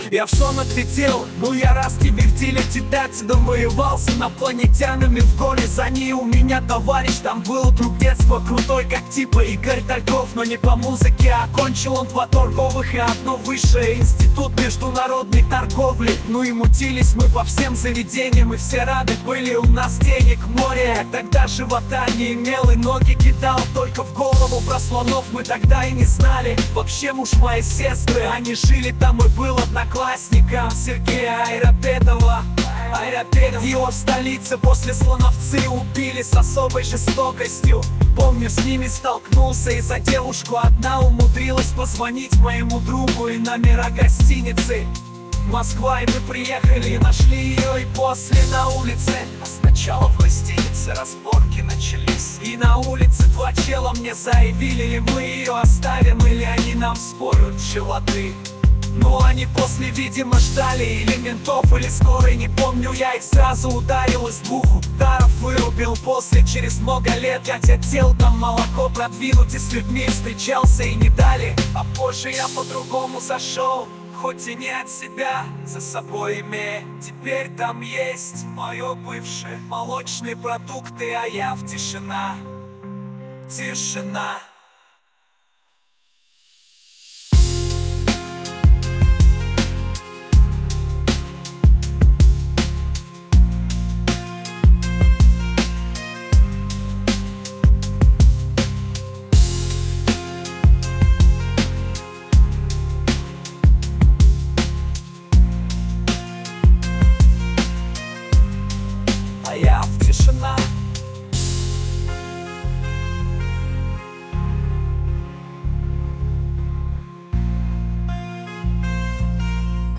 Я в сон отлетел, ну я раз теперь телетитать, да воевал с инопланетянами в горе за ней. У меня товарищ там был, друг детства, крутой, как типа Игорь Тальков, но не по музыке. Окончил он 2 торговых и 1 высшее, институт международной торговли. Ну и мутились мы по всем заведениям, и все рады были, у нас денег море. Я тогда живота не имел и ноги кидал, только в голову про слонов мы тогда и не знали. Вообще муж моей сестры, они жили там и был одноклассником Сергея Айрапетова. Его в столице после слоновцы убили с особой жестокостью. Помню, с ними столкнулся, и за девушку одна умудрилась позвонить моему другу и номера гостиницы. Москва, и мы приехали и нашли ее, и после на улице. А сначала в гостинице разборки начались, и на улице 2 чела мне заявили, и мы ее оставим, или они нам спорят животы. Ну они после, видимо, ждали или ментов, или скорой, не помню. Я их сразу ударил из 2 ударов, вырубил. После, через много лет, я хотел там молоко продвинуть, и с людьми встречался и не дали. А позже я по-другому зашел, хоть и не от себя, за собой имея. Теперь там есть мое бывшее, молочные продукты, а я в тишина. Тишина.